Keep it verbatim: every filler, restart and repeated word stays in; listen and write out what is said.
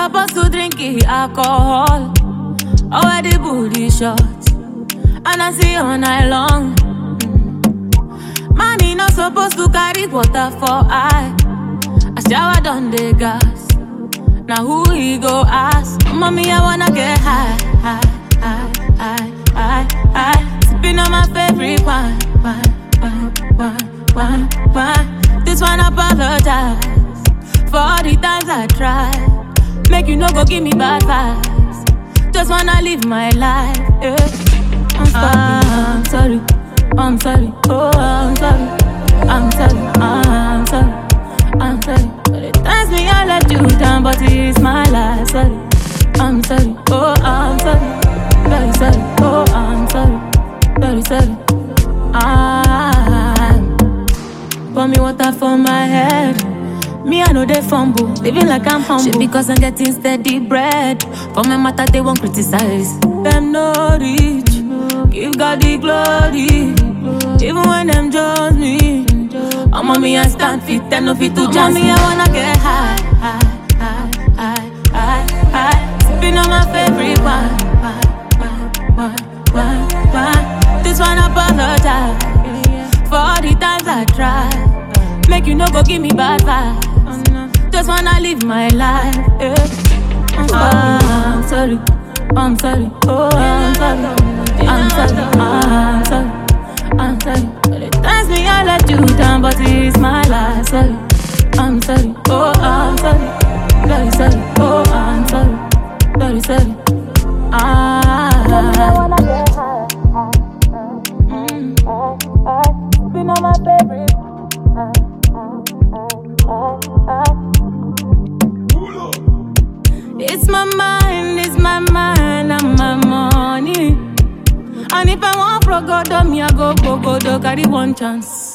supposed to drink it, alcohol. Oh, the booty shots. And I see all night long. Man, he not supposed to carry water for I. I shower down the gas. Now who he go ask? Mommy, I wanna get high, high, high, high, high, high. Sipping on my favorite wine, wine, wine, wine, wine, wine. This one I apologize for all the times I tried. Make you no go give me bad vibes. Just wanna live my life, yeah. I'm sorry, I'm sorry, oh I'm sorry, I'm sorry, I'm sorry, I'm sorry. But it times me I let you down, but it's my life. Sorry, I'm sorry, oh I'm sorry, very sorry, oh I'm sorry, very sorry. I'm pour me water for my head. Me I know they fumble, living like I'm humble. Shit because I'm getting steady bread. For my matter they won't criticize. Them no reach. Give God the glory. Even when them judge me, I'm on me and stand fit, then no fit to judge me. I wanna get high, high, high, high, high, high. Sipping on my favorite wine, wine, wine, wine, wine. This one I apologize for all the times I tried. Make you no go give me bad vibes. Just wanna live my life, yeah. I'm sorry, I'm sorry, oh I'm sorry. I'm sorry, I'm sorry, I'm sorry. But it times me I let you down, but it's my life. Sorry, I'm sorry, oh I'm sorry, very sorry, oh I'm sorry, very sorry. I wanna get high, mm. Been on my favorite. It's my mind, it's my mind, and my money. And if I want pro go do me, I go go go do carry one chance.